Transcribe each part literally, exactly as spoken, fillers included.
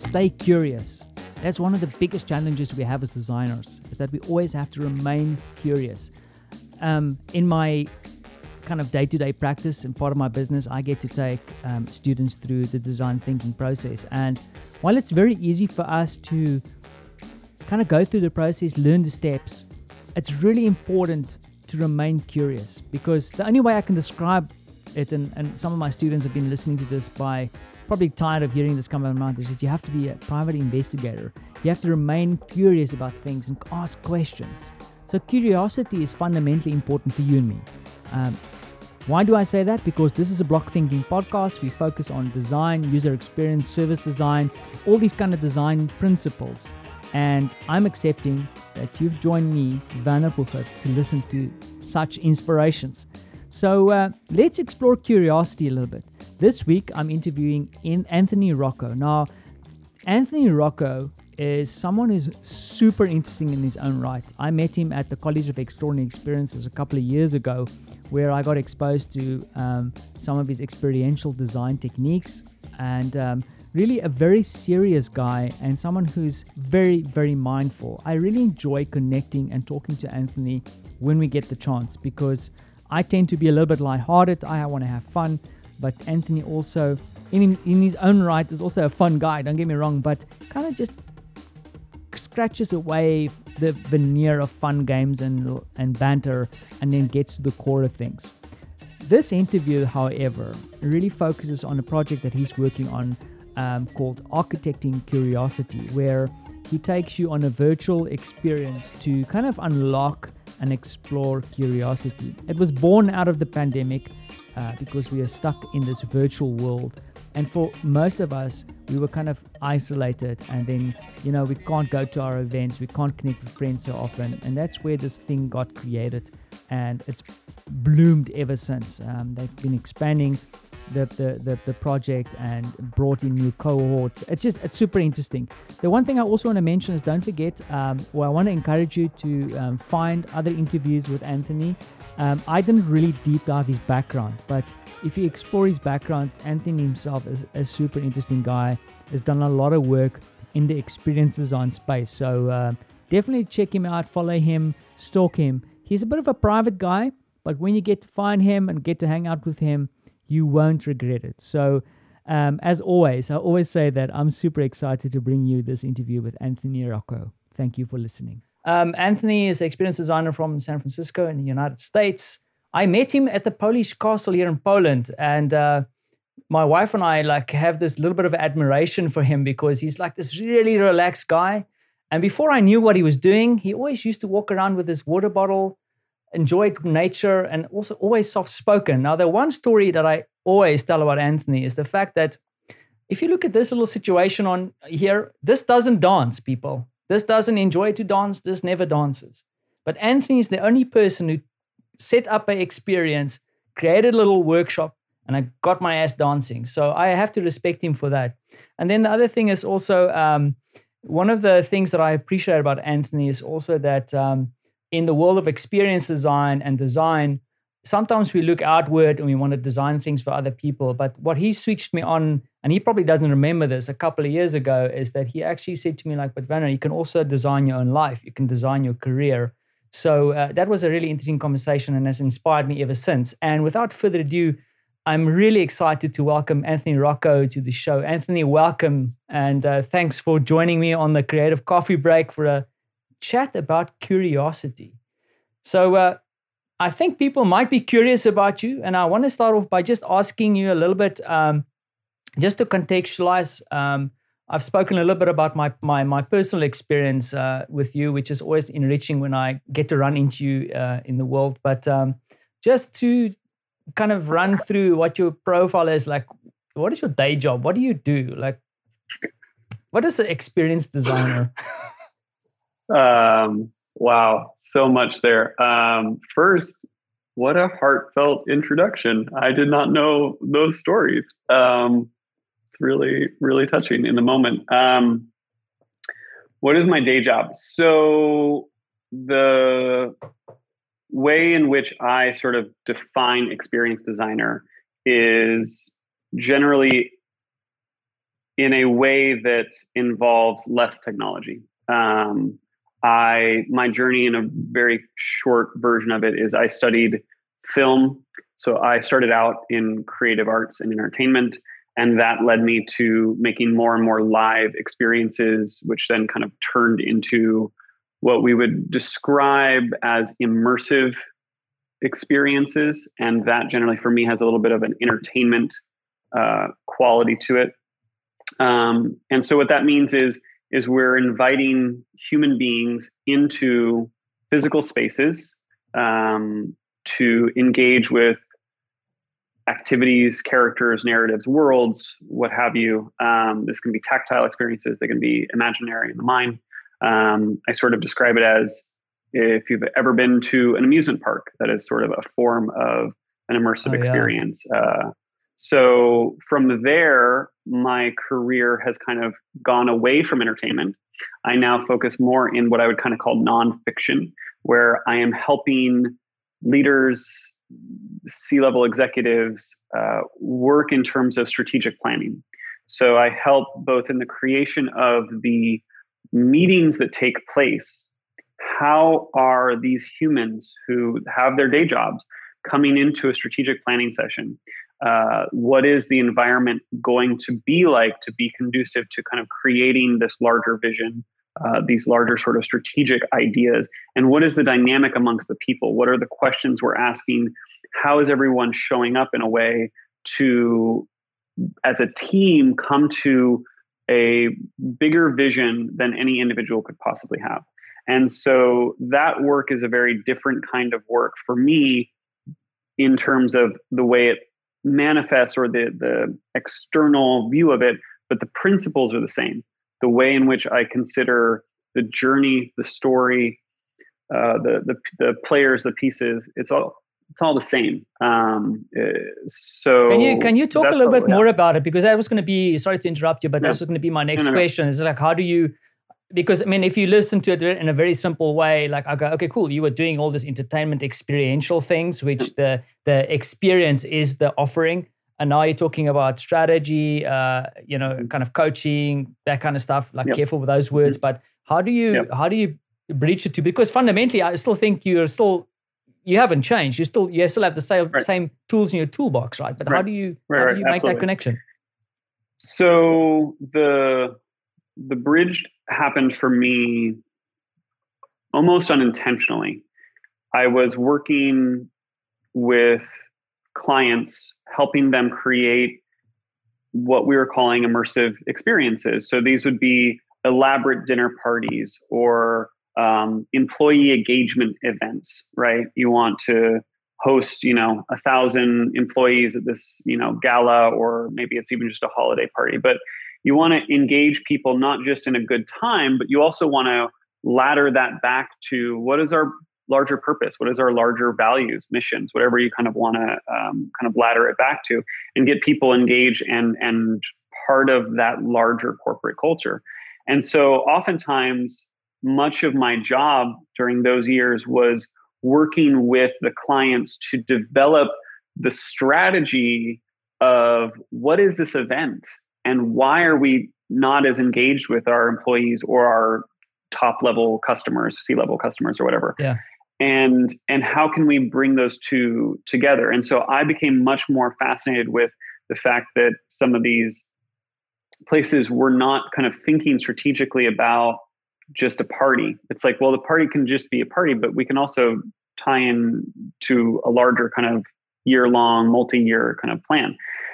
stay curious. That's one of the biggest challenges we have as designers, is that we always have to remain curious. Um, in my kind of day-to-day practice and part of my business, I get to take um, students through the design thinking process. And while it's very easy for us to kind of go through the process, learn the steps, it's really important to remain curious, because the only way I can describe it, and, and some of my students have been listening to this by probably tired of hearing this come out of my mouth, is that you have to be a private investigator. You have to remain curious about things and ask questions. So curiosity is fundamentally important for you and me. Um, why do I say that? Because this is a block thinking podcast. We focus on design, user experience, service design, all these kind of design principles. And I'm accepting that you've joined me, Werner Buchert, to listen to such inspirations. So uh, let's explore curiosity a little bit. This week, I'm interviewing in Anthony Rocco. Now, Anthony Rocco is someone who's super interesting in his own right. I met him at the College of Extraordinary Experiences a couple of years ago, where I got exposed to um, some of his experiential design techniques, and um, really a very serious guy and someone who's very, very mindful. I really enjoy connecting and talking to Anthony when we get the chance, because I tend to be a little bit lighthearted. I want to have fun, but Anthony also, in, in his own right, is also a fun guy, don't get me wrong, but kind of just scratches away the veneer of fun games and and banter, and then gets to the core of things. This interview, however, really focuses on a project that he's working on um, called Architecting Curiosity, where he takes you on a virtual experience to kind of unlock and explore curiosity. It was born out of the pandemic uh, because we are stuck in this virtual world. And for most of us, we were kind of isolated, and then, you know, we can't go to our events, we can't connect with friends so often. And that's where this thing got created, and it's bloomed ever since. Um, they've been expanding the, the, the, the project and brought in new cohorts. It's just, it's super interesting. The one thing I also want to mention is, don't forget, um, well, I want to encourage you to um, find other interviews with Anthony. Um, I didn't really deep dive his background, but if you explore his background, Anthony himself is a super interesting guy, has done a lot of work in the experience design space. So uh, definitely check him out, follow him, stalk him. He's a bit of a private guy, but when you get to find him and get to hang out with him, you won't regret it. So um, as always, I always say that I'm super excited to bring you this interview with Anthony Rocco. Thank you for listening. Um, Anthony is an experience designer from San Francisco in the United States. I met him at the Polish Castle here in Poland, and uh, my wife and I like have this little bit of admiration for him, because he's like this really relaxed guy. And before I knew what he was doing, he always used to walk around with his water bottle, enjoyed nature, and also always soft-spoken. Now, the one story that I always tell about Anthony is the fact that if you look at this little situation on here, this doesn't dance, people. This doesn't enjoy to dance. This never dances. But Anthony is the only person who set up an experience, created a little workshop, and I got my ass dancing. So I have to respect him for that. And then the other thing is also, um, one of the things that I appreciate about Anthony is also that um, in the world of experience design and design, sometimes we look outward and we want to design things for other people. But what he switched me on, and he probably doesn't remember this, a couple of years ago, is that he actually said to me, like, but Werner, you can also design your own life. You can design your career. So uh, that was a really interesting conversation and has inspired me ever since. And without further ado, I'm really excited to welcome Anthony Rocco to the show. Anthony, welcome. And uh, thanks for joining me on the Creative Coffee Break for a chat about curiosity. So uh, I think people might be curious about you. And I want to start off by just asking you a little bit, um, just to contextualize. Um, I've spoken a little bit about my my, my personal experience uh, with you, which is always enriching when I get to run into you uh, in the world. But um, just to kind of run through what your profile is, like, what is your day job? What do you do? Like, what is an experienced designer? um, wow, so much there. Um, first, what a heartfelt introduction. I did not know those stories. Um, it's really, really touching in the moment. Um, what is my day job? So the way in which I sort of define experienced designer is generally in a way that involves less technology. Um, I my journey in a very short version of it is I studied film. So I started out in creative arts and entertainment, and that led me to making more and more live experiences, which then kind of turned into what we would describe as immersive experiences. And that generally for me has a little bit of an entertainment uh, quality to it. Um, and so what that means is, is we're inviting human beings into physical spaces um, to engage with activities, characters, narratives, worlds, what have you. Um, this can be tactile experiences. They can be imaginary in the mind. Um, I sort of describe it as if you've ever been to an amusement park, that is sort of a form of an immersive oh, experience. Yeah. Uh, so from there, my career has kind of gone away from entertainment. I now focus more in what I would kind of call nonfiction, where I am helping leaders, C-level executives uh, work in terms of strategic planning. So I help both in the creation of the meetings that take place. How are these humans who have their day jobs coming into a strategic planning session? Uh, what is the environment going to be like to be conducive to kind of creating this larger vision, uh, these larger sort of strategic ideas? And what is the dynamic amongst the people? What are the questions we're asking? How is everyone showing up in a way to, as a team, come to a bigger vision than any individual could possibly have? And so that work is a very different kind of work for me in terms of the way it manifests or the, the external view of it, but the principles are the same. The way in which I consider the journey, the story, uh, the, the the players, the pieces, it's all it's all the same. Um, so can you can you talk a little how, bit yeah. more about it? Because that was going to be, sorry to interrupt you, but no. that was going to be my next no, no, no. question. Is like, how do you? Because, I mean, if you listen to it in a very simple way, like, I go, okay, cool, you were doing all this entertainment experiential things, which the the experience is the offering. And now you're talking about strategy, uh, you know, kind of coaching, that kind of stuff, like yep. careful with those words. Mm-hmm. But how do you, yep. how do you bridge it to, because fundamentally, I still think you're still, you haven't changed. You still, you still have the same, right. same tools in your toolbox, right? But right. how do you, right, how do you right. make Absolutely. that connection? So the, the bridge happened for me almost unintentionally. I was working with clients, helping them create what we were calling immersive experiences. So these would be elaborate dinner parties or um, employee engagement events, right? You want to host, you know, a thousand employees at this, you know, gala, or maybe it's even just a holiday party, but you want to engage people not just in a good time, but you also want to ladder that back to what is our larger purpose? What is our larger values, missions, whatever you kind of want to um, kind of ladder it back to, and get people engaged and and part of that larger corporate culture. And so oftentimes, much of my job during those years was working with the clients to develop the strategy of what is this event and why are we not as engaged with our employees or our top level customers, C-level customers or whatever. Yeah. And and how can we bring those two together? And so I became much more fascinated with the fact that some of these places were not kind of thinking strategically about just a party. It's like, well, the party can just be a party, but we can also tie in to a larger kind of year-long, multi-year kind of plan.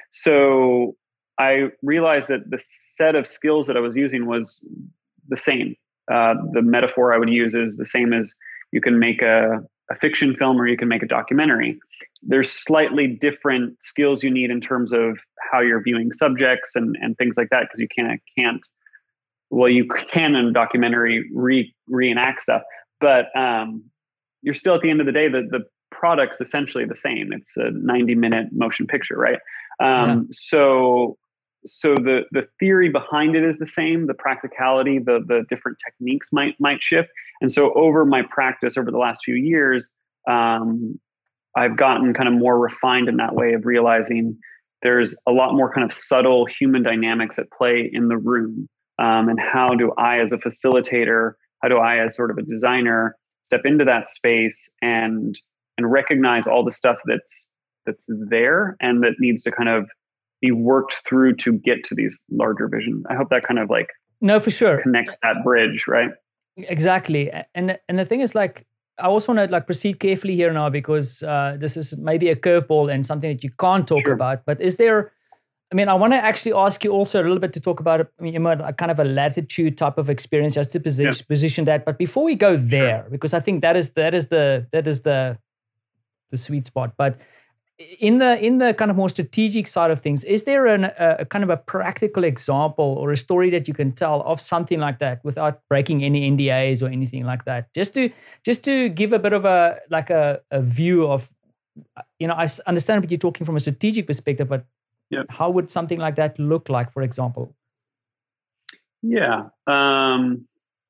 So I realized that the set of skills that I was using was the same. Uh, the metaphor I would use is the same as you can make a, a fiction film or you can make a documentary. There's slightly different skills you need in terms of how you're viewing subjects and, and things like that, because you can't, can't, well, you can in a documentary re, reenact stuff, but um, you're still at the end of the day, the, the product's essentially the same. It's a ninety minute motion picture, right? Um, yeah. So So the the theory behind it is the same. The practicality, the the different techniques might might shift. And so over my practice over the last few years, um, I've gotten kind of more refined in that way of realizing there's a lot more kind of subtle human dynamics at play in the room. Um, and how do I, as a facilitator, how do I, as sort of a designer, step into that space and and recognize all the stuff that's that's there and that needs to kind of be worked through to get to these larger visions. I hope that kind of like no, for sure connects that bridge, right? Exactly. And and the thing is, like, I also want to like proceed carefully here now, because uh, this is maybe a curveball and something that you can't talk Sure. about. But is there, I mean, I want to actually ask you also a little bit to talk about, I mean, you know, a kind of a latitude type of experience, just to position, Yeah. position that. But before we go there, because I think that is that is the that is the the sweet spot. But in the in the kind of more strategic side of things, is there an, a, a kind of a practical example or a story that you can tell of something like that without breaking any N D As or anything like that? Just to just to give a bit of a like a, a view of, you know, I understand what you're talking from a strategic perspective, but Yep. how would something like that look like, for example? Yeah. Um,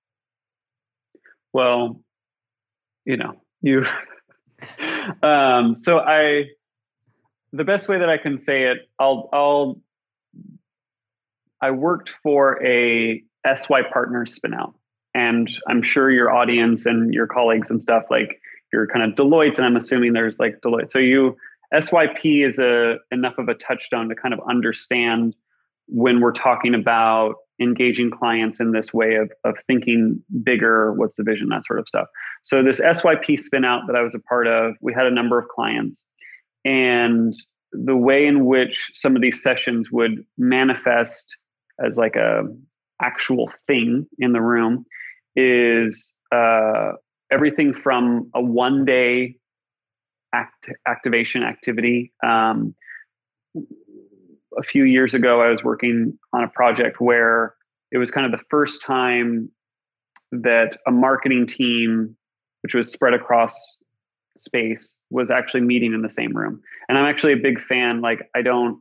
well, you know, you. um, so I, the best way that I can say it, I'll, I'll. I worked for a S Y Partners spinout, and I'm sure your audience and your colleagues and stuff, like, you're kind of Deloitte, and I'm assuming there's like Deloitte. So you. S Y P is a enough of a touchstone to kind of understand when we're talking about engaging clients in this way of, of thinking bigger, what's the vision, that sort of stuff. So this S Y P spinout that I was a part of, we had a number of clients, and the way in which some of these sessions would manifest as like a actual thing in the room is uh, everything from a one day Act, activation activity. Um, a few years ago, I was working on a project where it was kind of the first time that a marketing team, which was spread across space, was actually meeting in the same room. And I'm actually a big fan. Like, I don't,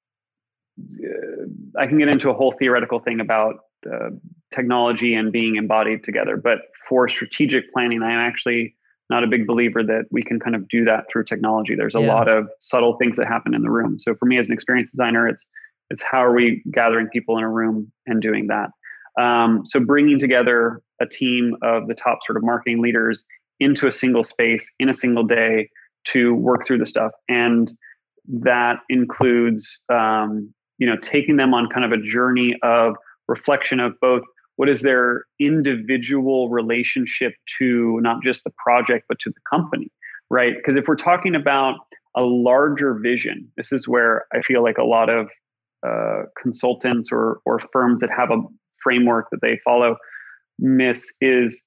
uh, I can get into a whole theoretical thing about uh, technology and being embodied together. But for strategic planning, I am actually not a big believer that we can kind of do that through technology. There's a Yeah. lot of subtle things that happen in the room. So for me as an experience designer, it's it's how are we gathering people in a room and doing that. Um, so bringing together a team of the top sort of marketing leaders into a single space in a single day to work through the stuff, and that includes um, you know taking them on kind of a journey of reflection of both. What is their individual relationship to not just the project, but to the company, right? Because if we're talking about a larger vision, this is where I feel like a lot of uh, consultants or or firms that have a framework that they follow miss is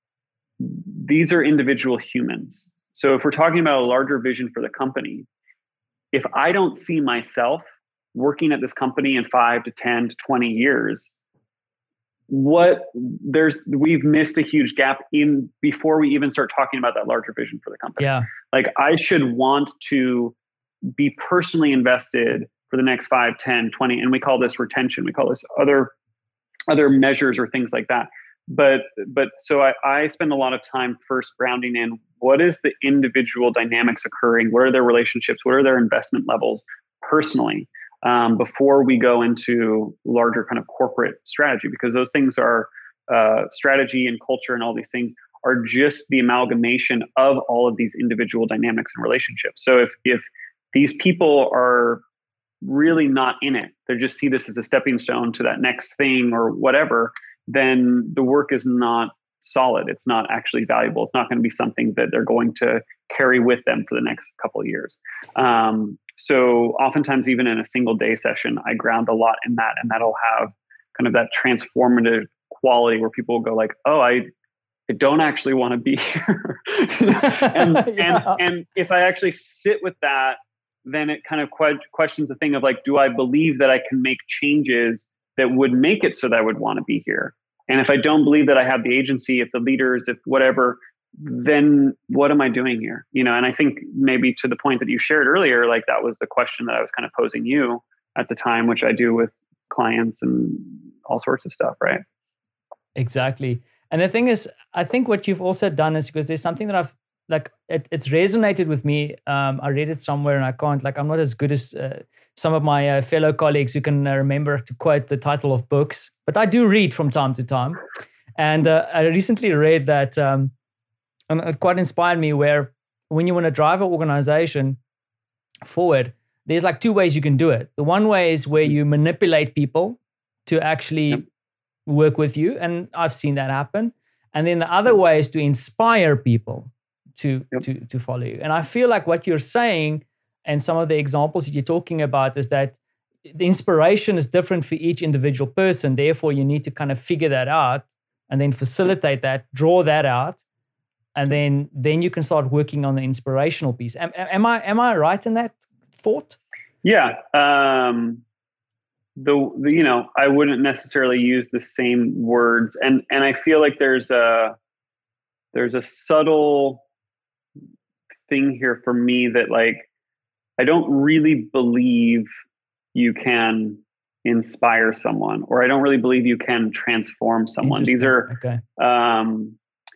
these are individual humans. So if we're talking about a larger vision for the company, if I don't see myself working at this company in five to ten to twenty years, what there's we've missed a huge gap in before we even start talking about that larger vision for the company. Yeah. Like, I should want to be personally invested for the next five, ten, twenty, and we call this retention. We call this other other measures or things like that. But but so I, I spend a lot of time first grounding in what is the individual dynamics occurring, what are their relationships, what are their investment levels personally, Um, before we go into larger kind of corporate strategy, because those things are uh, strategy and culture and all these things are just the amalgamation of all of these individual dynamics and relationships. So if if these people are really not in it, they just see this as a stepping stone to that next thing or whatever, then the work is not solid. It's not actually valuable. It's not going to be something that they're going to carry with them for the next couple of years. Um, So oftentimes, even in a single day session, I ground a lot in that, and that'll have kind of that transformative quality where people will go like, "Oh, I, I don't actually want to be here." and, Yeah. and and if I actually sit with that, then it kind of que- questions the thing of like, do I believe that I can make changes that would make it so that I would want to be here? And if I don't believe that I have the agency, if the leaders, if whatever, then what am I doing here? You know, and I think maybe to the point that you shared earlier, like that was the question that I was kind of posing you at the time, which I do with clients and all sorts of stuff, right? Exactly. And the thing is, I think what you've also done is because there's something that I've like it, it's resonated with me. Um, I read it somewhere, and I can't like I'm not as good as uh, some of my uh, fellow colleagues who can uh, remember to quote the title of books, but I do read from time to time. And uh, I recently read that, um, and it quite inspired me. Where when you want to drive an organization forward, there's like two ways you can do it. The one way is where you manipulate people to actually yep. work with you, and I've seen that happen. And then the other way is to inspire people to, yep. to, to follow you. And I feel like what you're saying and some of the examples that you're talking about is that the inspiration is different for each individual person. Therefore, you need to kind of figure that out and then facilitate that, draw that out, and then then you can start working on the inspirational piece. Am, am I am I right in that thought? Yeah. Um, the, the you know I wouldn't necessarily use the same words, and and I feel like there's a there's a subtle thing here for me that like I don't really believe you can inspire someone, or I don't really believe you can transform someone. These are okay. um,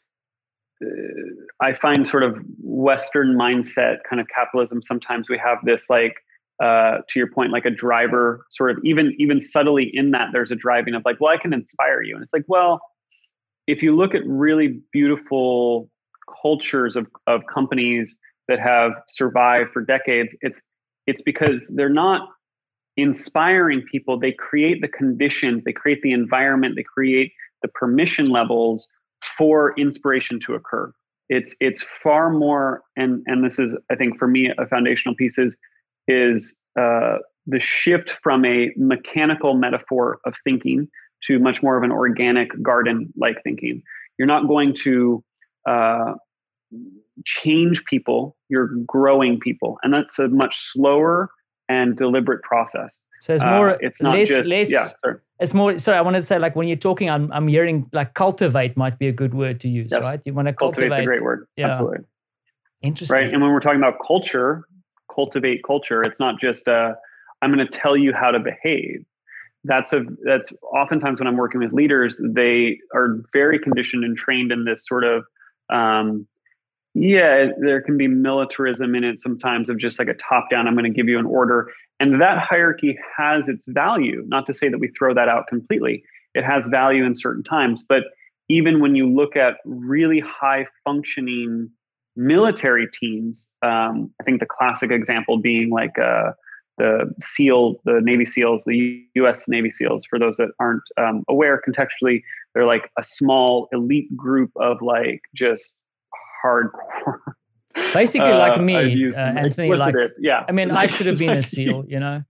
I find sort of Western mindset kind of capitalism. Sometimes we have this like, uh, to your point, like a driver sort of even, even subtly in that there's a driving of like, well, I can inspire you. And it's like, well, if you look at really beautiful cultures of, of companies that have survived for decades, it's, it's because they're not inspiring people. They create the conditions, they create the environment, they create the permission levels for inspiration to occur. It's it's far more, and and this is, I think, for me, a foundational piece is is uh, the shift from a mechanical metaphor of thinking to much more of an organic garden-like thinking. You're not going to uh, change people; you're growing people, and that's a much slower and deliberate process. So it's more, uh, it's not less, just, less, yeah, sorry. It's more, sorry, I wanted to say, like, when you're talking, I'm, I'm hearing, like, cultivate might be a good word to use, yes. right? You want to cultivate. Cultivate's a great word. Yeah. Absolutely. Interesting. Right. And when we're talking about culture, cultivate culture, it's not just, uh, I'm going to tell you how to behave. That's a, that's oftentimes when I'm working with leaders, they are very conditioned and trained in this sort of, um, yeah, there can be militarism in it sometimes of just like a top down, I'm going to give you an order. And that hierarchy has its value. Not to say that we throw that out completely. It has value in certain times. But even when you look at really high functioning military teams, um, I think the classic example being like uh, the SEAL, the Navy SEALs, the U S Navy SEALs, for those that aren't um, aware contextually, they're like a small elite group of like just hardcore. Basically, like uh, me, uh, Anthony. Like, yeah. I mean, I should have been a SEAL. You know,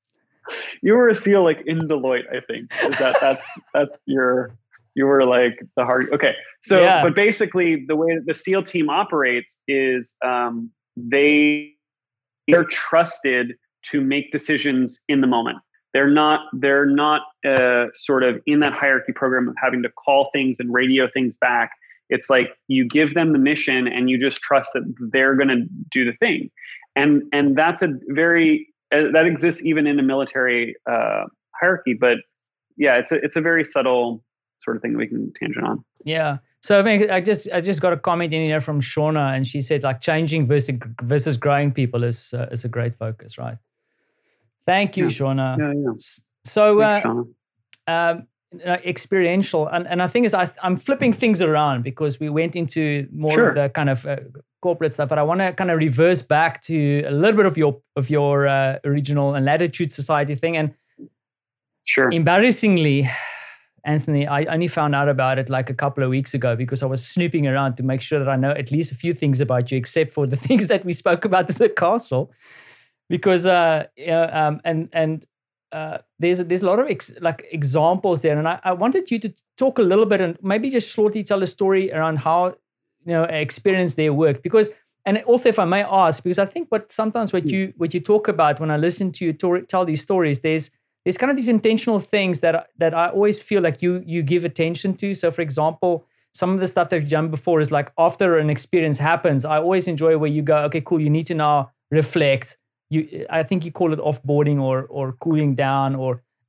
you were a SEAL like in Deloitte. I think is that that's that's your you were like the hard. Okay, so yeah. But basically, the way that the SEAL team operates is um, they they're trusted to make decisions in the moment. They're not they're not uh, sort of in that hierarchy program of having to call things and radio things back. It's like you give them the mission and you just trust that they're going to do the thing. And and that's a very, uh, that exists even in a military uh, hierarchy. But yeah, it's a, it's a very subtle sort of thing that we can tangent on. Yeah. So I think I just I just got a comment in here from Shauna, and she said like changing versus versus growing people is uh, is a great focus, right? Thank you, yeah. Shauna. Yeah, yeah. So, uh, Thanks, um, Uh, experiential, and and I think is I, I'm flipping things around because we went into more sure. of the kind of uh, corporate stuff, but I want to kind of reverse back to a little bit of your of your uh, original and Latitude Society thing. And sure, embarrassingly, Anthony, I only found out about it like a couple of weeks ago because I was snooping around to make sure that I know at least a few things about you, except for the things that we spoke about at the castle. Because uh, you know, um, and and. Uh, there's there's a lot of ex, like examples there, and I, I wanted you to talk a little bit and maybe just shortly tell a story around how you know experience their work. Because and also, if I may ask, because I think what sometimes what you what you talk about when I listen to you to, tell these stories, there's there's kind of these intentional things that that I always feel like you you give attention to. So, for example, some of the stuff that you've done before is like after an experience happens, I always enjoy where you go, okay, cool, you need to now reflect. You, I think you call it offboarding or or cooling down, or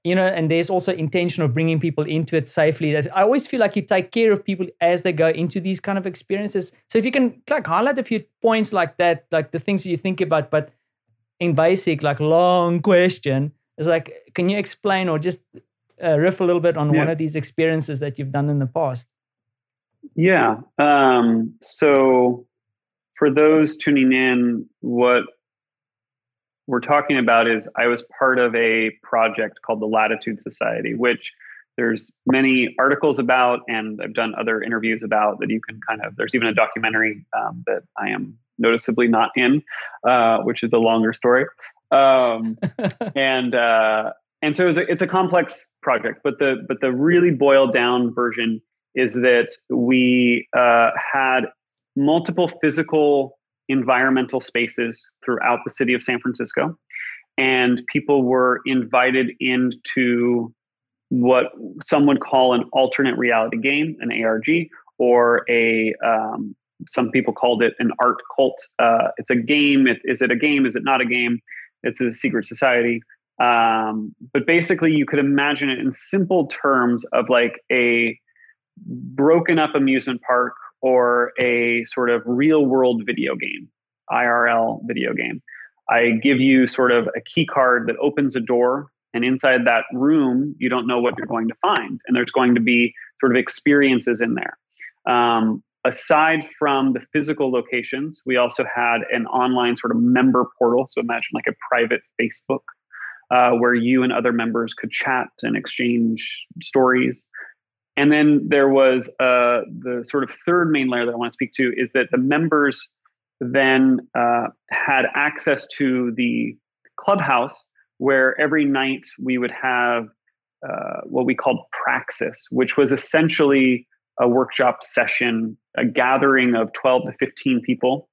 you know, and there's also intention of bringing people into it safely. That I always feel like you take care of people as they go into these kind of experiences. So if you can like highlight a few points like that, like the things you think about, but in basic, like long question, is like, can you explain or just uh, riff a little bit on yeah. one of these experiences that you've done in the past? Yeah. Um, so for those tuning in, what we're talking about is I was part of a project called the Latitude Society, which there's many articles about, and I've done other interviews about that you can kind of, there's even a documentary um, that I am noticeably not in, uh, which is a longer story. Um, and, uh, and so it's a, it's a complex project, but the, but the really boiled down version is that we uh, had multiple physical environmental spaces throughout the city of San Francisco. And people were invited into what some would call an alternate reality game, an A R G, or a, um, some people called it an art cult. Uh, it's a game. It, is it a game? Is it not a game? It's a secret society. Um, but basically you could imagine it in simple terms of like a broken up amusement park or a sort of real world video game, I R L video game. I give you sort of a key card that opens a door, and inside that room, you don't know what you're going to find. And there's going to be sort of experiences in there. Um, aside from the physical locations, we also had an online sort of member portal. So imagine like a private Facebook uh, where you and other members could chat and exchange stories. And then there was uh, the sort of third main layer that I want to speak to is that the members then uh, had access to the clubhouse where every night we would have uh, what we called praxis, which was essentially a workshop session, a gathering of twelve to fifteen people.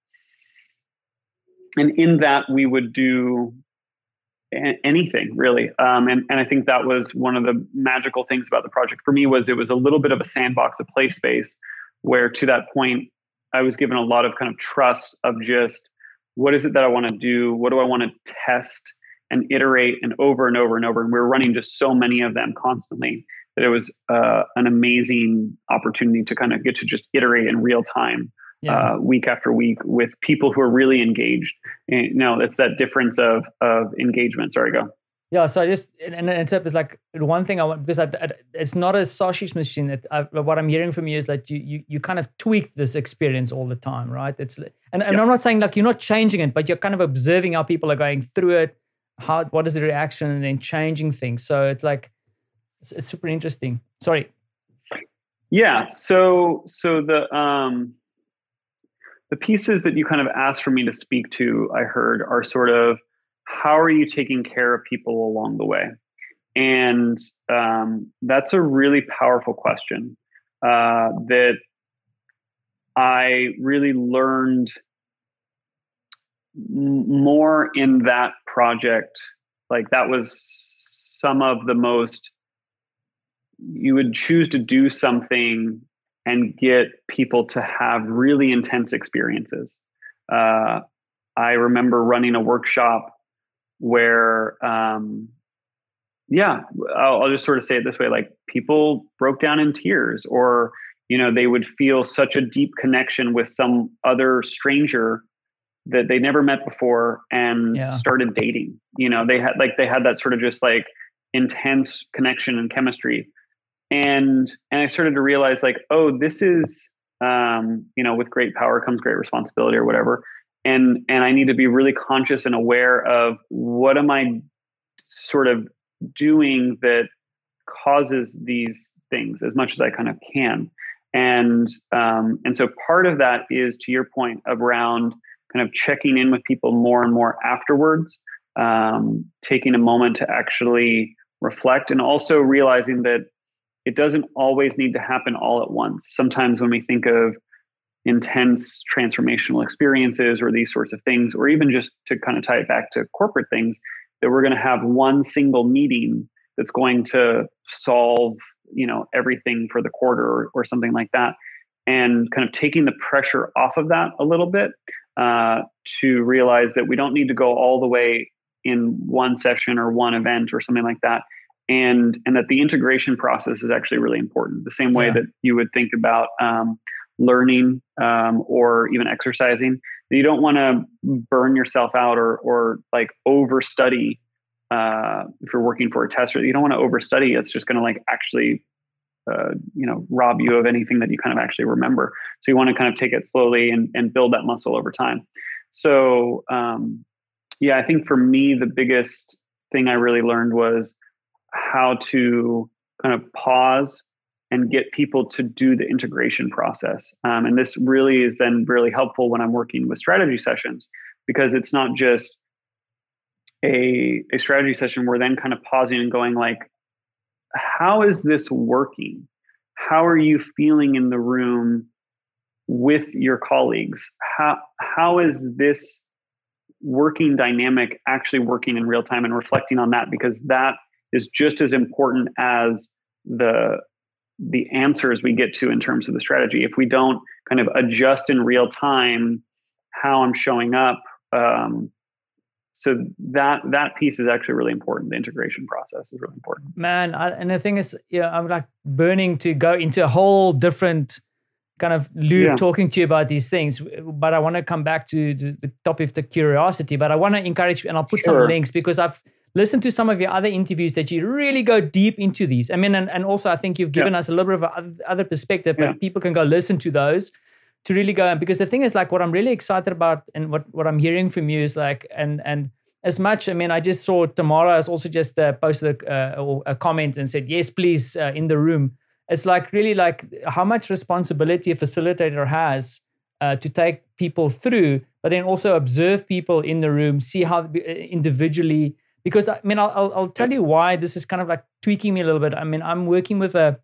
And in that we would do anything really. Um, and, and I think that was one of the magical things about the project for me was it was a little bit of a sandbox, a play space where to that point, I was given a lot of kind of trust of just, what is it that I want to do? What do I want to test and iterate and over and over and over? And we were running just so many of them constantly that it was uh, an amazing opportunity to kind of get to just iterate in real time. Yeah. Uh, week after week with people who are really engaged. And, you know, it's that difference of of engagement. Sorry, go. Yeah, so I just, and it's up is like one thing I want, because I, I, it's not a sausage machine. That I, what I'm hearing from you is that you you you kind of tweak this experience all the time, right? It's and, and yep. I'm not saying like you're not changing it, but you're kind of observing how people are going through it, how what is the reaction, and then changing things. So it's like, it's, it's super interesting. Sorry. Yeah, so, so the, um, The pieces that you kind of asked for me to speak to, I heard, are sort of, how are you taking care of people along the way? And um, that's a really powerful question uh, that I really learned m- more in that project. Like that was some of the most, you would choose to do something and get people to have really intense experiences. Uh, I remember running a workshop where, um, yeah, I'll, I'll just sort of say it this way, like people broke down in tears, or, you know, they would feel such a deep connection with some other stranger that they never met before and yeah. started dating. You know, they had like, they had that sort of just like intense connection and chemistry. And and I started to realize like, oh, this is, um, you know, with great power comes great responsibility or whatever. And and I need to be really conscious and aware of what am I sort of doing that causes these things as much as I kind of can. And um, and so part of that is, to your point, around kind of checking in with people more and more afterwards, um, taking a moment to actually reflect, and also realizing that it doesn't always need to happen all at once. Sometimes when we think of intense transformational experiences or these sorts of things, or even just to kind of tie it back to corporate things, that we're going to have one single meeting that's going to solve, you know, everything for the quarter or, or something like that. And kind of taking the pressure off of that a little bit uh, to realize that we don't need to go all the way in one session or one event or something like that. and and that the integration process is actually really important. The same way yeah. that you would think about um, learning um, or even exercising. You don't want to burn yourself out or or like overstudy. Uh, if you're working for a test, you don't want to overstudy. It's just going to like actually, uh, you know, rob you of anything that you kind of actually remember. So you want to kind of take it slowly and, and build that muscle over time. So um, yeah, I think for me, the biggest thing I really learned was how to kind of pause and get people to do the integration process. Um, and this really is then really helpful when I'm working with strategy sessions, because it's not just a, a strategy session. We're then kind of pausing and going like, how is this working? How are you feeling in the room with your colleagues? How, how is this working dynamic actually working in real time, and reflecting on that, because that is just as important as the the answers we get to in terms of the strategy. If we don't kind of adjust in real time how I'm showing up, um, so that that piece is actually really important. The integration process is really important. Man, I, and the thing is, you know, I'm like burning to go into a whole different kind of loop yeah. talking to you about these things, but I want to come back to the, the topic of the curiosity. But I want to encourage, and I'll put sure. some links, because I've listen to some of your other interviews that you really go deep into these. I mean, and, and also I think you've given yeah. us a little bit of a other perspective, but yeah. people can go listen to those to really go. Because the thing is, like, what I'm really excited about and what, what I'm hearing from you is like, and and as much, I mean, I just saw Tamara has also just uh, posted a, uh, a comment and said, yes, please, uh, in the room. It's like really like how much responsibility a facilitator has uh, to take people through, but then also observe people in the room, see how individually. Because I mean, I'll, I'll tell you why this is kind of like tweaking me a little bit. I mean, I'm working with a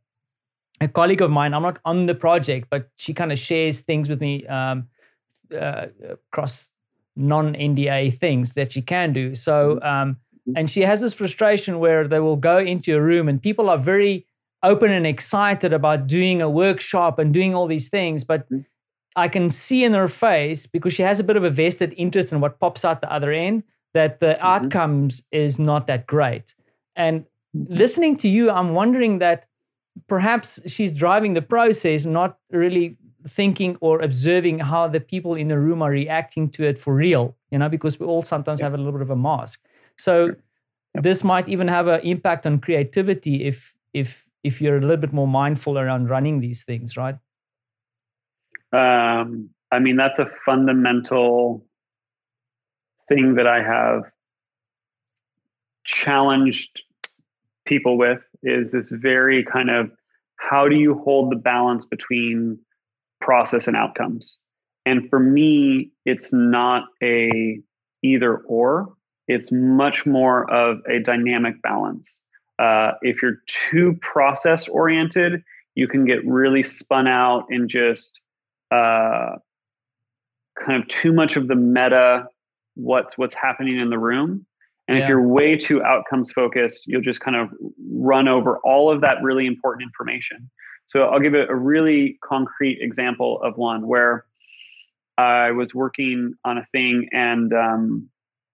a colleague of mine. I'm not on the project, but she kind of shares things with me um, uh, across non-N D A things that she can do. So, um, and she has this frustration where they will go into a room and people are very open and excited about doing a workshop and doing all these things, but I can see in her face, because she has a bit of a vested interest in what pops out the other end, that the mm-hmm. outcomes is not that great. And mm-hmm. listening to you, I'm wondering that perhaps she's driving the process, not really thinking or observing how the people in the room are reacting to it for real, you know, because we all sometimes yep. have a little bit of a mask. So yep. this might even have an impact on creativity if if if you're a little bit more mindful around running these things, right? Um, I mean, that's a fundamental thing that I have challenged people with, is this very kind of, how do you hold the balance between process and outcomes? And for me, it's not a either or, it's much more of a dynamic balance. Uh, if you're too process oriented, you can get really spun out in just uh, kind of too much of the meta, what's what's happening in the room. And yeah. if you're way too outcomes focused, you'll just kind of run over all of that really important information. So I'll give a, a really concrete example of one where I was working on a thing and um,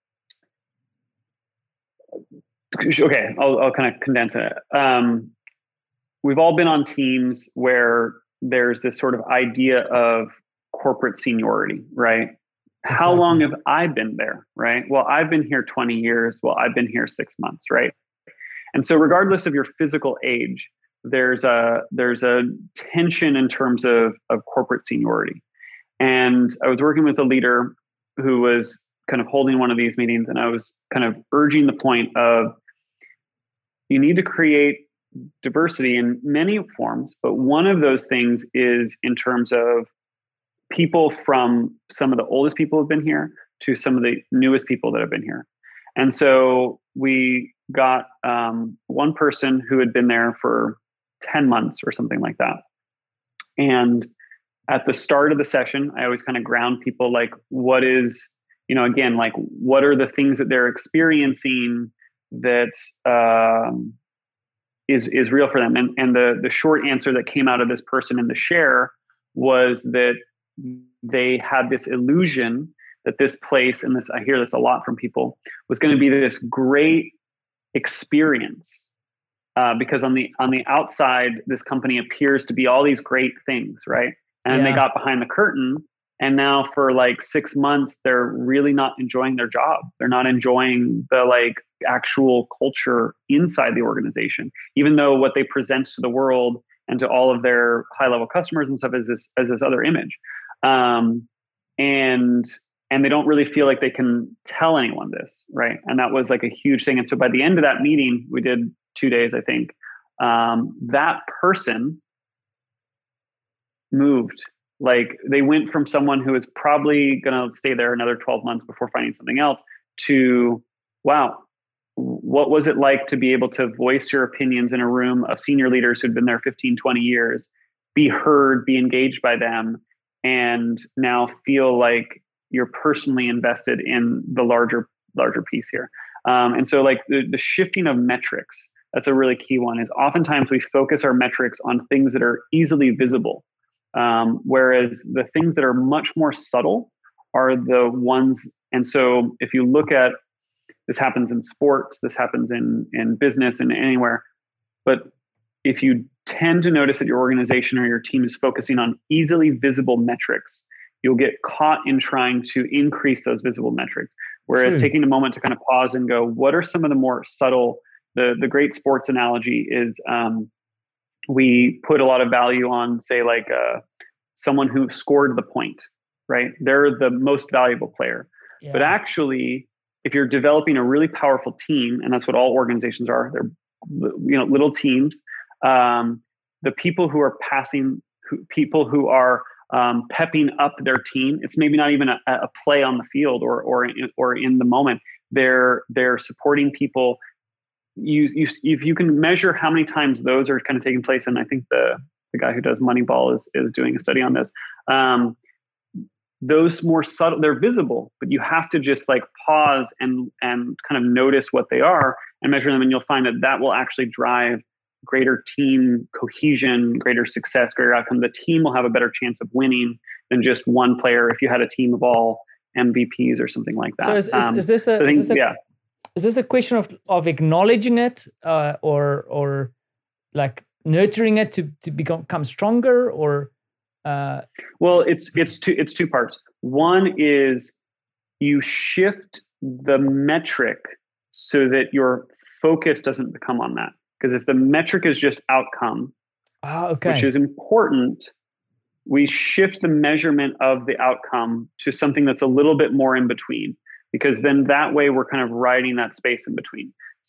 okay, I'll, I'll kind of condense it. Um, we've all been on teams where there's this sort of idea of corporate seniority, right? Exactly. How long have I been there, right? Well, I've been here twenty years. Well, I've been here six months, right? And so regardless of your physical age, there's a there's a tension in terms of, of corporate seniority. And I was working with a leader who was kind of holding one of these meetings, and I was kind of urging the point of, you need to create diversity in many forms, but one of those things is in terms of people from some of the oldest people who've been here to some of the newest people that have been here. And so we got um, one person who had been there for ten months or something like that. And at the start of the session, I always kind of ground people like, what is, you know, again, like, what are the things that they're experiencing that um, is is real for them? And and the the short answer that came out of this person in the share was that they had this illusion that this place, and this, I hear this a lot from people, was going to be this great experience uh, because on the on the outside, this company appears to be all these great things, right? And Yeah. they got behind the curtain, and now for like six months, they're really not enjoying their job. They're not enjoying the like actual culture inside the organization, even though what they present to the world and to all of their high level customers and stuff is this as this other image. Um, and and they don't really feel like they can tell anyone this, right? And that was like a huge thing. And so by the end of that meeting, we did two days, I think, um, that person moved. Like they went from someone who is probably going to stay there another twelve months before finding something else to, wow, what was it like to be able to voice your opinions in a room of senior leaders who'd been there fifteen, twenty years, be heard, be engaged by them, and now feel like you're personally invested in the larger, larger piece here. Um, and so like the, the shifting of metrics, that's a really key one, is oftentimes we focus our metrics on things that are easily visible. Um, whereas the things that are much more subtle are the ones. And so if you look at, this happens in sports, this happens in, in business and anywhere, but if you tend to notice that your organization or your team is focusing on easily visible metrics, you'll get caught in trying to increase those visible metrics. Whereas True. taking a moment to kind of pause and go, what are some of the more subtle, the, the great sports analogy is, um, we put a lot of value on, say, like uh, someone who scored the point, right? They're the most valuable player. Yeah. But actually, if you're developing a really powerful team, and that's what all organizations are, they're you know little teams. Um, the people who are passing, who, people who are um, pepping up their team. It's maybe not even a, a play on the field or or or in the moment. They're they're supporting people. You you if you can measure how many times those are kind of taking place, and I think the the guy who does Moneyball is is doing a study on this. Um, those more subtle, they're visible, but you have to just like pause and and kind of notice what they are and measure them, and you'll find that that will actually drive greater team cohesion, greater success, greater outcome. The team will have a better chance of winning than just one player if you had a team of all M V Ps or something like that. So is, is, um, is this a, so I think, is this a yeah. is this a question of of acknowledging it uh, or or like nurturing it to to become, become stronger or uh, well, it's it's two it's two parts. One is you shift the metric so that your focus doesn't become on that. Because if the metric is just outcome, oh, okay. which is important, we shift the measurement of the outcome to something that's a little bit more in between. Because then that way we're kind of riding that space in between.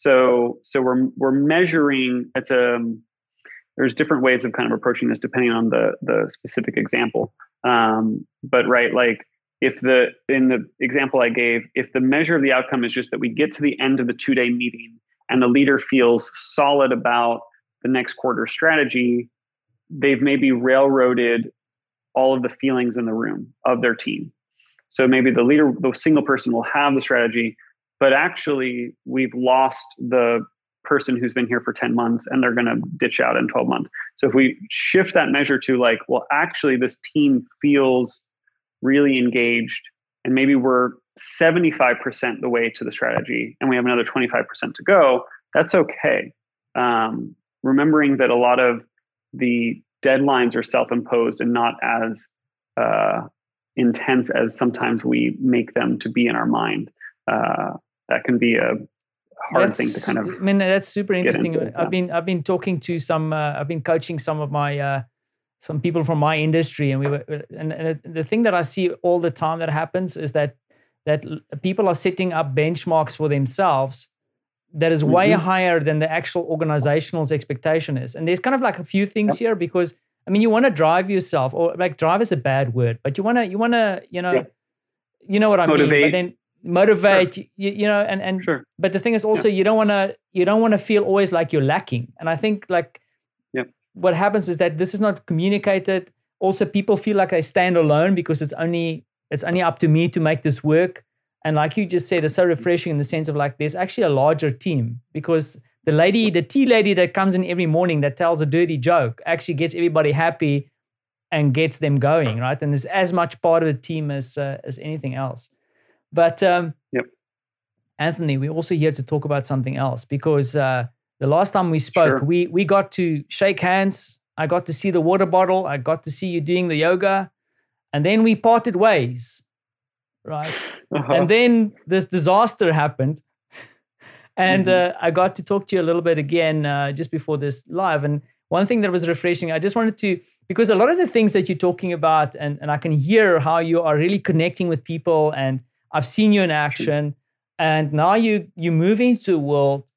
So so we're we're measuring. It's a there's different ways of kind of approaching this depending on the the specific example. Um, but right, like if the in the example I gave, if the measure of the outcome is just that we get to the end of the two day meeting and the leader feels solid about the next quarter strategy, they've maybe railroaded all of the feelings in the room of their team. So maybe the leader, the single person will have the strategy, but actually we've lost the person who's been here for ten months and they're going to ditch out in twelve months. So if we shift that measure to like, well, actually this team feels really engaged and maybe we're seventy-five percent the way to the strategy and we have another twenty-five percent to go, that's okay. Um, remembering that a lot of the deadlines are self-imposed and not as uh, intense as sometimes we make them to be in our mind. Uh, that can be a hard that's, thing to kind of. I mean, that's super interesting. into, yeah. I've been I've been talking to some. Uh, I've been coaching some of my uh, some people from my industry, and we were. And, and the thing that I see all the time that happens is that that people are setting up benchmarks for themselves that is way mm-hmm. higher than the actual organizational's expectation is. And there's kind of like a few things yep. here because I mean, you want to drive yourself, or like drive is a bad word, but you want to you want to you know yep. you know what I Motivate. mean. But then motivate, sure. you, you know, and and sure. but the thing is also yeah. you don't want to you don't want to feel always like you're lacking. And I think like yep. what happens is that this is not communicated. Also, people feel like they stand alone because it's only it's only up to me to make this work. And like you just said, it's so refreshing in the sense of like there's actually a larger team because the lady, the tea lady that comes in every morning that tells a dirty joke actually gets everybody happy and gets them going, right? And is as much part of the team as uh, as anything else. But um, yep. Anthony, we're also here to talk about something else because uh, The last time we spoke, Sure. we we got to shake hands. I got to see the water bottle. I got to see you doing the yoga. And then we parted ways, right? Uh-huh. And then this disaster happened. And Mhm. uh, I got to talk to you a little bit again uh, just before this live. And one thing that was refreshing, I just wanted to, because a lot of the things that you're talking about, and, and I can hear how you are really connecting with people, and I've seen you in action. And now you you move into a world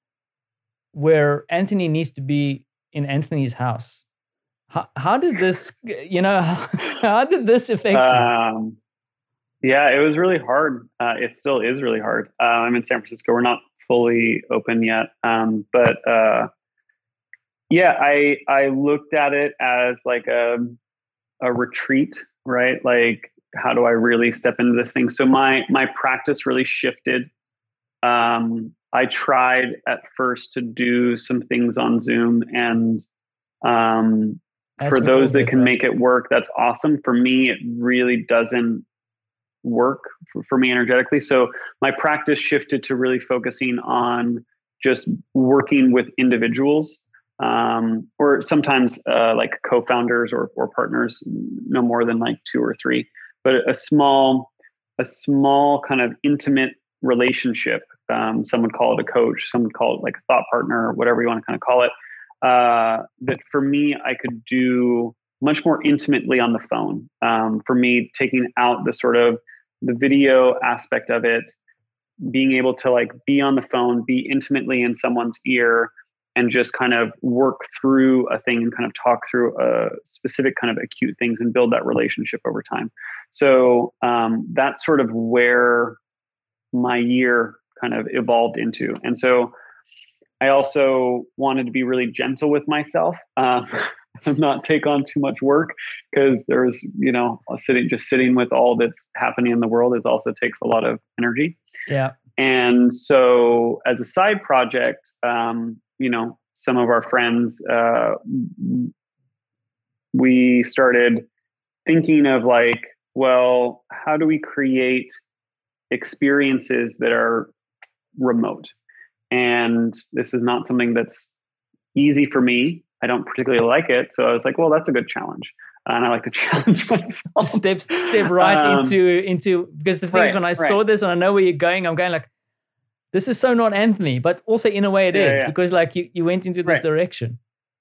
where Anthony needs to be in Anthony's house. How, how did this, you know, how did this affect you? Um, yeah, it was really hard. Uh, it still is really hard. Uh, I'm in San Francisco. We're not fully open yet. Um, but uh, yeah, I I looked at it as like a, a retreat, right? Like, how do I really step into this thing? So my my practice really shifted. Um, I tried at first to do some things on Zoom, and um, As for we all those that did, can right? make it work, that's awesome. For me, it really doesn't work for, for me energetically. So my practice shifted to really focusing on just working with individuals, um, or sometimes uh, like co-founders or, or partners, no more than like two or three, but a small, a small kind of intimate relationship. Um, some would call it a coach, some would call it like a thought partner, or whatever you want to kind of call it. Uh, that for me, I could do much more intimately on the phone. Um, for me, taking out the sort of the video aspect of it, being able to like be on the phone, be intimately in someone's ear, and just kind of work through a thing and kind of talk through a specific kind of acute things and build that relationship over time. So um, that's sort of where my year kind of evolved into. And so I also wanted to be really gentle with myself, um, and not take on too much work, because there's, you know, sitting, just sitting with all that's happening in the world is also takes a lot of energy. Yeah. And so as a side project, um, you know, some of our friends, uh, we started thinking of like, well, how do we create experiences that are remote? And this is not something that's easy for me. I don't particularly like it. So I was like, well, that's a good challenge. And I like to challenge myself. Step step right Um, into into because the thing is, right, when I right. saw this and I know where you're going, I'm going like, this is so not Anthony, but also in a way it is, Yeah, yeah. because like you, you went into this Right. direction.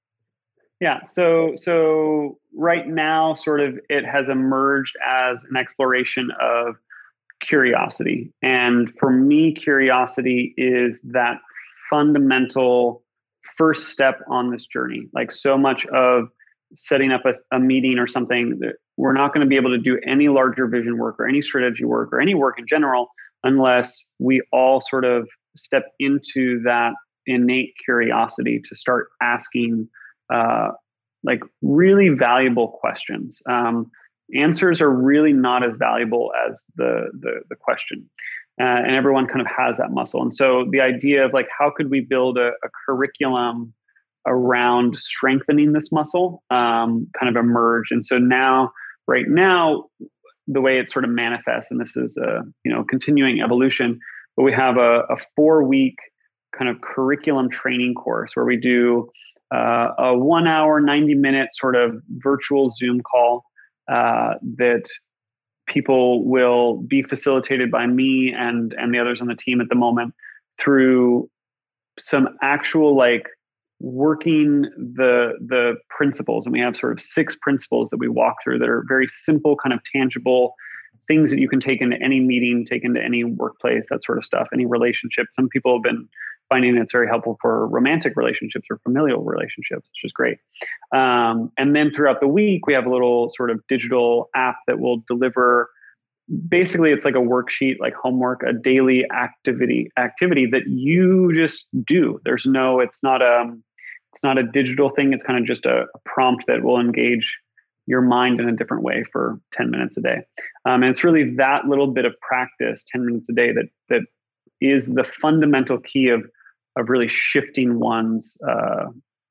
Yeah. So, so right now, sort of, it has emerged as an exploration of curiosity. And for me, curiosity is that fundamental first step on this journey. Like so much of setting up a, a meeting or something, that we're not going to be able to do any larger vision work or any strategy work or any work in general unless we all sort of step into that innate curiosity to start asking uh, like really valuable questions. Um, answers are really not as valuable as the the, the question, uh, and everyone kind of has that muscle. And so the idea of like, how could we build a, a curriculum around strengthening this muscle, um, kind of emerged. And so now, right now, the way it sort of manifests, and this is a you know continuing evolution, but we have a, a four week kind of curriculum training course where we do uh, a one hour, ninety minute sort of virtual Zoom call uh, that people will be facilitated by me and and the others on the team at the moment through some actual like working the the principles. And we have sort of six principles that we walk through that are very simple, kind of tangible things that you can take into any meeting, take into any workplace, that sort of stuff, any relationship. Some people have been finding it's very helpful for romantic relationships or familial relationships, which is great. Um, and then throughout the week, we have a little sort of digital app that will deliver. Basically, it's like a worksheet, like homework, a daily activity activity that you just do. There's no, it's not a, it's not a digital thing. It's kind of just a, a prompt that will engage your mind in a different way for ten minutes a day. Um, and it's really that little bit of practice, ten minutes a day, that that is the fundamental key of of really shifting one's uh,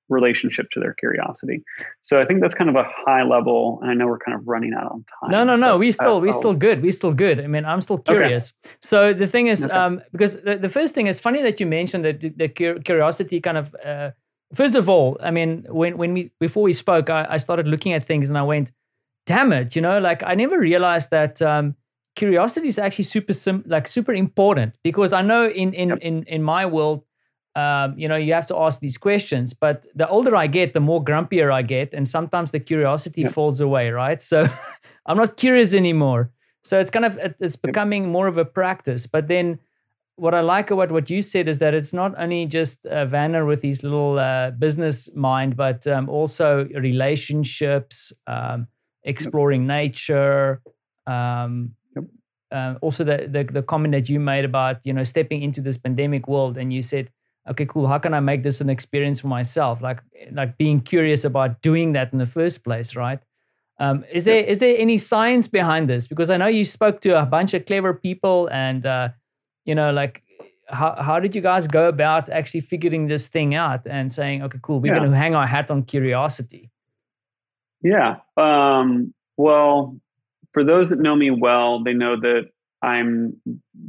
relationship to their curiosity. So I think that's kind of a high level, and I know we're kind of running out on time. No, no, no. We still, uh, we still good. We still good. I mean, I'm still curious. Okay. So the thing is, okay. um, because the, the first thing is funny that you mentioned that the, the curiosity kind of, uh, first of all, I mean, when, when we, before we spoke, I, I started looking at things and I went, damn it, you know, like I never realized that, um, curiosity is actually super, sim- like super important, because I know in, in, yep. in, in my world, Um, you know, you have to ask these questions, but the older I get, the more grumpier I get. And sometimes the curiosity yep. falls away, right? So I'm not curious anymore. So it's kind of, it's becoming yep. more of a practice. But then what I like about what you said is that it's not only just uh, Werner with his little uh, business mind, but um, also relationships, um, exploring yep. nature, um, yep. uh, also the, the the comment that you made about, you know, stepping into this pandemic world, and you said, okay, cool. How can I make this an experience for myself? Like, like being curious about doing that in the first place, right? Um, is there is there any science behind this? Because I know you spoke to a bunch of clever people, and uh, you know, like, how how did you guys go about actually figuring this thing out and saying, okay, cool, we're yeah. going to hang our hat on curiosity? Yeah. Um, well, for those that know me well, they know that I'm.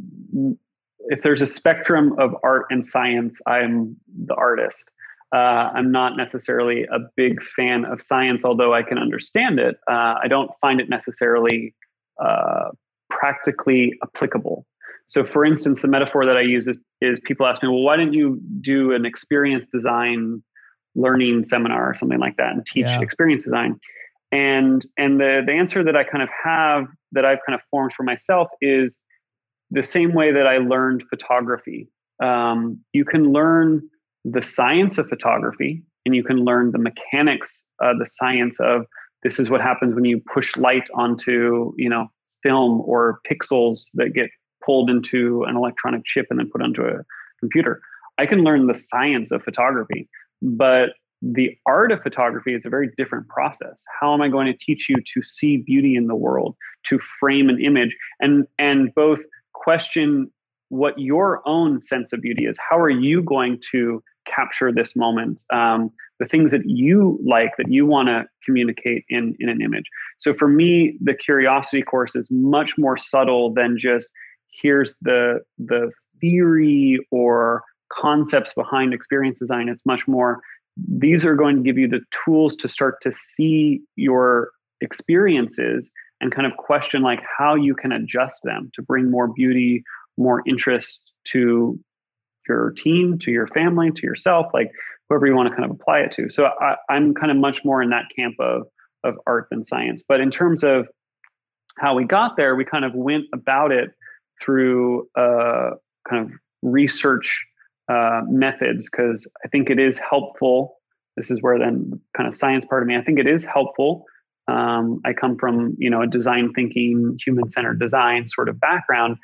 If there's a spectrum of art and science, I'm the artist. Uh, I'm not necessarily a big fan of science, although I can understand it. Uh, I don't find it necessarily uh, practically applicable. So for instance, the metaphor that I use is, is people ask me, well, why didn't you do an experience design learning seminar or something like that and teach yeah. experience design? And, and the, the answer that I kind of have, that I've kind of formed for myself, is the same way that I learned photography. Um, you can learn the science of photography, and you can learn the mechanics, uh, the science of this is what happens when you push light onto, you know, film or pixels that get pulled into an electronic chip and then put onto a computer. I can learn the science of photography, but the art of photography is a very different process. How am I going to teach you to see beauty in the world, to frame an image, and and both question what your own sense of beauty is? How are you going to capture this moment? Um, the things that you like, that you want to communicate in, in an image. So for me, the curiosity course is much more subtle than just here's the, the theory or concepts behind experience design. It's much more, these are going to give you the tools to start to see your experiences and kind of question like how you can adjust them to bring more beauty, more interest to your team, to your family, to yourself, like whoever you want to kind of apply it to. So I, I'm kind of much more in that camp of, of art than science. But in terms of how we got there, we kind of went about it through uh, kind of research uh, methods, because I think it is helpful. This is where then kind of science part of me, I think it is helpful. Um, I come from, you know, a design thinking, human-centered design sort of background.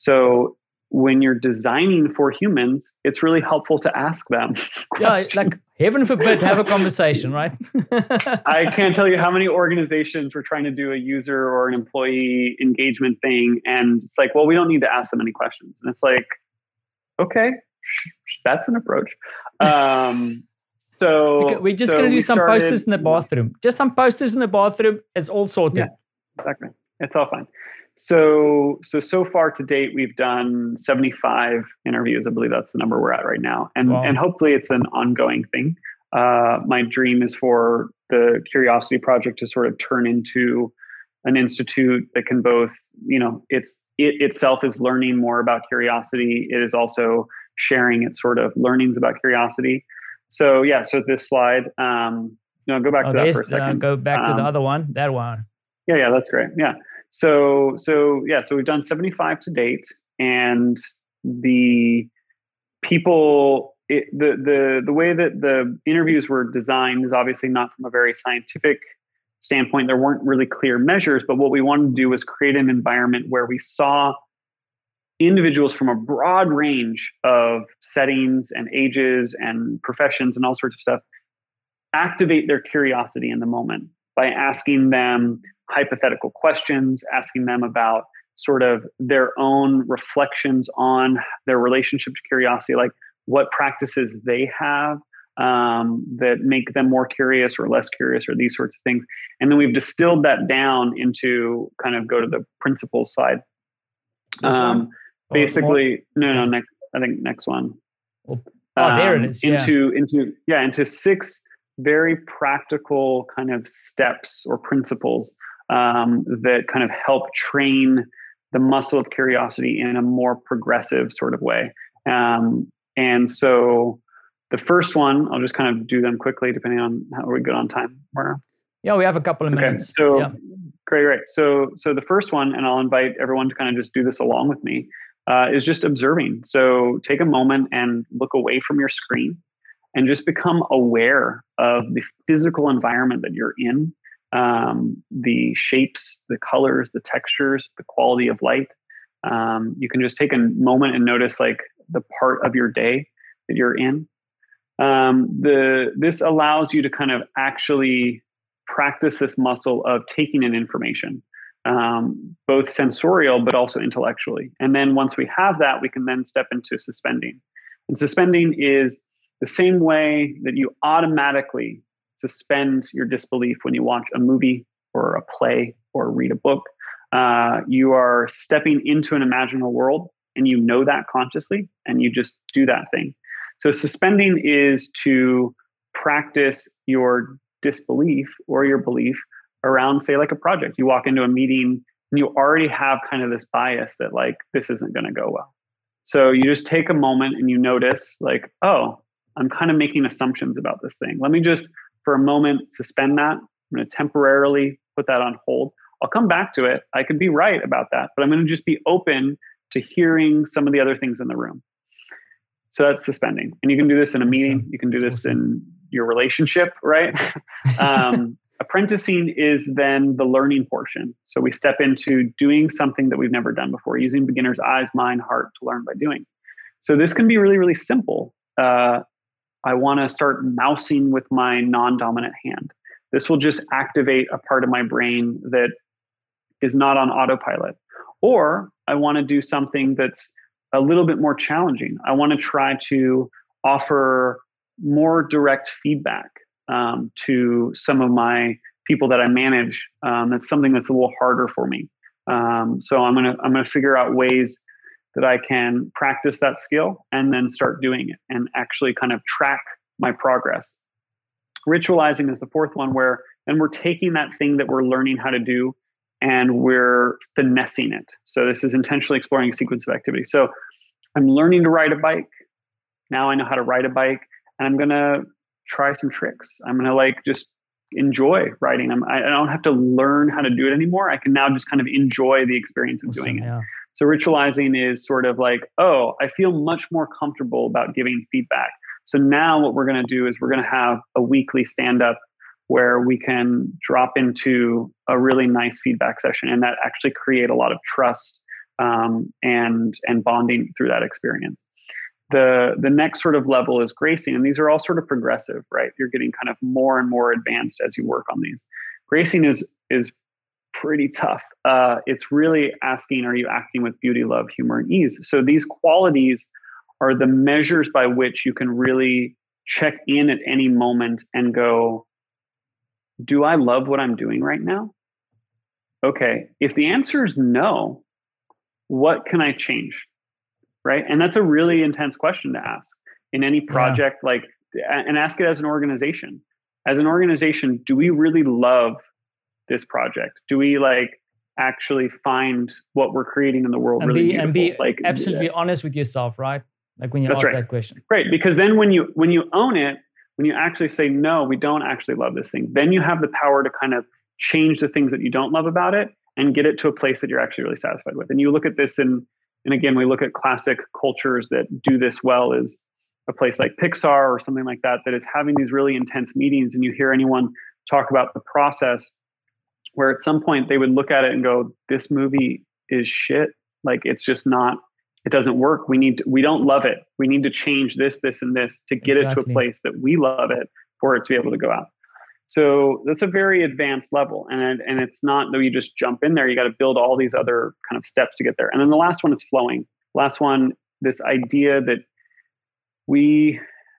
So when you're designing for humans, it's really helpful to ask them questions. Yeah, like heaven forbid, have a conversation, right? I can't tell you how many organizations were trying to do a user or an employee engagement thing. And it's like, well, we don't need to ask them any questions. And it's like, okay, that's an approach. Um, So we're just so going to do some started, posters in the bathroom. Just some posters in the bathroom. It's all sorted. Yeah, exactly. It's all fine. So, so, so far to date, we've done seventy-five interviews. I believe that's the number we're at right now. And, wow. and hopefully it's an ongoing thing. Uh, my dream is for the Curiosity Project to sort of turn into an institute that can both, you know, it's, it itself is learning more about curiosity. It is also sharing its sort of learnings about curiosity. So yeah, so this slide, um, you know, go back oh, to that for a second. Uh, go back um, to the other one, that one. Yeah, yeah, that's great. Yeah. So, so yeah, so we've done seventy-five to date, and the people, it, the the the way that the interviews were designed is obviously not from a very scientific standpoint. There weren't really clear measures, but what we wanted to do was create an environment where we saw individuals from a broad range of settings and ages and professions and all sorts of stuff activate their curiosity in the moment by asking them hypothetical questions, asking them about sort of their own reflections on their relationship to curiosity, like what practices they have, um, that make them more curious or less curious or these sorts of things. And then we've distilled that down into kind of go to the principles side. Um, basically, no, no, next, I think next one. Oh, um, there it is. Yeah. Into, into, yeah, into six very practical kind of steps or principles um, that kind of help train the muscle of curiosity in a more progressive sort of way. Um, and so the first one, I'll just kind of do them quickly, depending on how we're good on time. Werner? Yeah, we have a couple of okay, minutes. So yeah. great, great. So, so the first one, and I'll invite everyone to kind of just do this along with me, uh, is just observing. So take a moment and look away from your screen and just become aware of the physical environment that you're in, um, the shapes, the colors, the textures, the quality of light. Um, you can just take a moment and notice like the part of your day that you're in. Um, the this allows you to kind of actually practice this muscle of taking in information, um, both sensorial but also intellectually. And then once we have that, we can then step into suspending. And suspending is the same way that you automatically suspend your disbelief when you watch a movie or a play or read a book. Uh, you are stepping into an imaginal world, and you know that consciously, and you just do that thing. So suspending is to practice your disbelief or your belief around, say, like a project. You walk into a meeting and you already have kind of this bias that like, this isn't going to go well. So you just take a moment and you notice like, oh, I'm kind of making assumptions about this thing. Let me just, for a moment, suspend that. I'm going to temporarily put that on hold. I'll come back to it. I could be right about that, but I'm going to just be open to hearing some of the other things in the room. So that's suspending. And you can do this in a meeting. Awesome. You can do That's this awesome. in your relationship, right? um, apprenticing is then the learning portion. So we step into doing something that we've never done before, using beginner's eyes, mind, heart to learn by doing. So this can be really, really simple. Uh, I want to start mousing with my non-dominant hand. This will just activate a part of my brain that is not on autopilot. Or I want to do something that's a little bit more challenging. I want to try to offer more direct feedback um, to some of my people that I manage. Um, that's something that's a little harder for me. Um, so I'm gonna I'm gonna figure out ways that I can practice that skill and then start doing it and actually kind of track my progress. Ritualizing is the fourth one, where then we're taking that thing that we're learning how to do and we're finessing it. So this is intentionally exploring a sequence of activities. So I'm learning to ride a bike. Now I know how to ride a bike, and I'm going to try some tricks. I'm going to like just enjoy riding. I'm, I don't have to learn how to do it anymore. I can now just kind of enjoy the experience of Awesome, doing it. yeah. So ritualizing is sort of like, oh, I feel much more comfortable about giving feedback. So now what we're going to do is we're going to have a weekly stand-up where we can drop into a really nice feedback session, and that actually create a lot of trust um, and and bonding through that experience. The the next sort of level is gracing, and these are all sort of progressive, right? You're getting kind of more and more advanced as you work on these. Gracing is is pretty tough. Uh, it's really asking, are you acting with beauty, love, humor, and ease? So these qualities are the measures by which you can really check in at any moment and go, do I love what I'm doing right now? Okay. If the answer is no, what can I change? Right. And that's a really intense question to ask in any project, yeah. like, and ask it as an organization. As an organization, do we really love this project? Do we like actually find what we're creating in the world and really be, beautiful? And be like absolutely yeah. honest with yourself, right? Like when you That's ask right. that question. Right. Because then when you when you own it, when you actually say, no, we don't actually love this thing, then you have the power to kind of change the things that you don't love about it and get it to a place that you're actually really satisfied with. And you look at this in, and again, we look at classic cultures that do this well, is a place like Pixar or something like that, that is having these really intense meetings, and you hear anyone talk about the process where at some point they would look at it and go, this movie is shit. Like, it's just not, it doesn't work. We need to, we don't love it. We need to change this, this, and this to get exactly. it to a place that we love it for it to be able to go out. So that's a very advanced level. And, and it's not that you just jump in there. You got to build all these other kind of steps to get there. And then the last one is flowing. Last one, this idea that we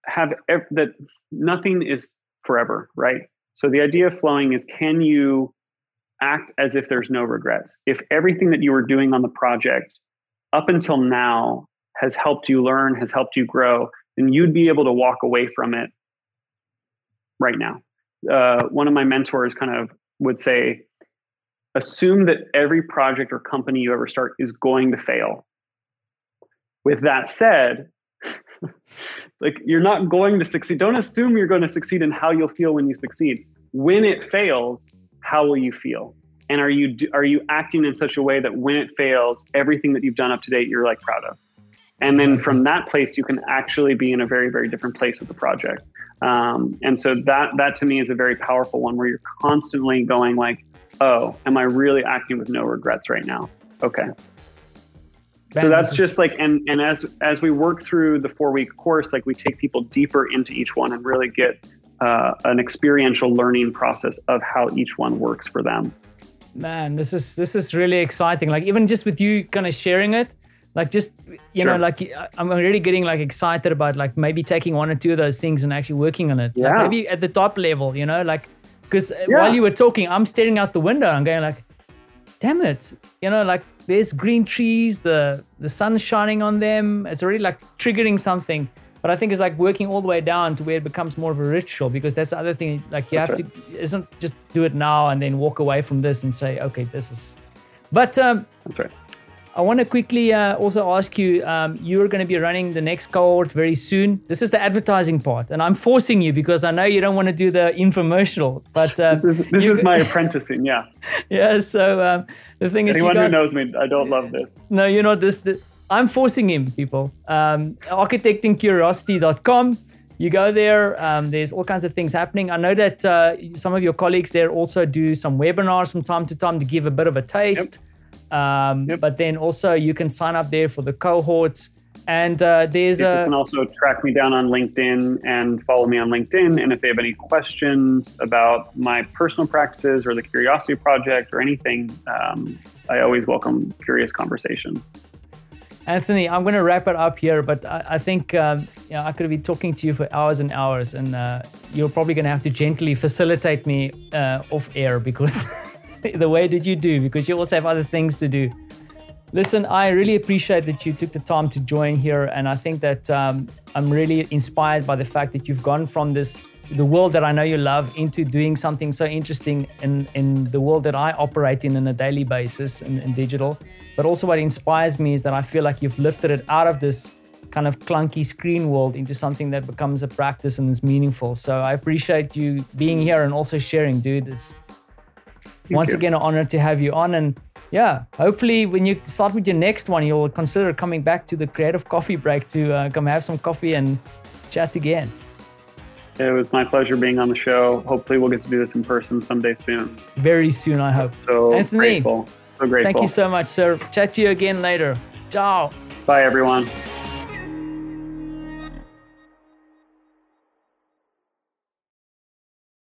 have ev- that nothing is forever, right? So the idea of flowing is, can you act as if there's no regrets? If everything that you were doing on the project up until now has helped you learn, has helped you grow, then you'd be able to walk away from it right now. Uh, one of my mentors kind of would say, assume that every project or company you ever start is going to fail. With that said, like, you're not going to succeed. Don't assume you're going to succeed in how you'll feel when you succeed. When it fails, how will you feel? And are you are you acting in such a way that when it fails, everything that you've done up to date, you're like proud of? And then from that place, you can actually be in a very, very different place with the project. Um, and so that that to me is a very powerful one, where you're constantly going like, oh, am I really acting with no regrets right now? Okay. So that's just like, and and as as we work through the four week course, like we take people deeper into each one and really get uh, an experiential learning process of how each one works for them. Man, this is this is really exciting. Like, even just with you kind of sharing it, like just, you Sure. know, like I'm already getting like excited about like maybe taking one or two of those things and actually working on it. Like Yeah. maybe at the top level, you know, like, because Yeah. while you were talking, I'm staring out the window and going like, damn it, you know, like there's green trees, the the sun's shining on them. It's already like triggering something. But I think it's like working all the way down to where it becomes more of a ritual, because that's the other thing. Like you That's have to, it isn't just do it now and then walk away from this and say, okay, this is. But um, That's right. I want to quickly uh, also ask you, um, you're going to be running the next cohort very soon. This is the advertising part, and I'm forcing you because I know you don't want to do the infomercial. But uh, This is this you, is my apprenticing. Yeah. yeah. So um, the thing is, Anyone you guys, who knows me, I don't love this. no, you know this. The, I'm forcing him, people. Um, architecting curiosity dot com. You go there. Um, there's all kinds of things happening. I know that uh, some of your colleagues there also do some webinars from time to time to give a bit of a taste. Yep. Um, Yep. But then also you can sign up there for the cohorts. And uh, there's People a. can also track me down on LinkedIn and follow me on LinkedIn. And if they have any questions about my personal practices or the Curiosity Project or anything, um, I always welcome curious conversations. Anthony, I'm going to wrap it up here, but I, I think um, you know, I could be talking to you for hours and hours, and uh, you're probably going to have to gently facilitate me uh, off air, because the way that you do, because you also have other things to do. Listen, I really appreciate that you took the time to join here, and I think that um, I'm really inspired by the fact that you've gone from this, the world that I know you love, into doing something so interesting in, in the world that I operate in on a daily basis in, in digital. But also what inspires me is that I feel like you've lifted it out of this kind of clunky screen world into something that becomes a practice and is meaningful. So I appreciate you being here and also sharing, dude. It's Thank once you. again an honor to have you on. And yeah, hopefully when you start with your next one, you'll consider coming back to the Creative Coffee Break to uh, come have some coffee and chat again. It was my pleasure being on the show. Hopefully we'll get to do this in person someday soon. Very soon, I hope. So Anthony, grateful. So grateful. thank you so much, sir. Chat to you again later. Ciao. Bye, everyone.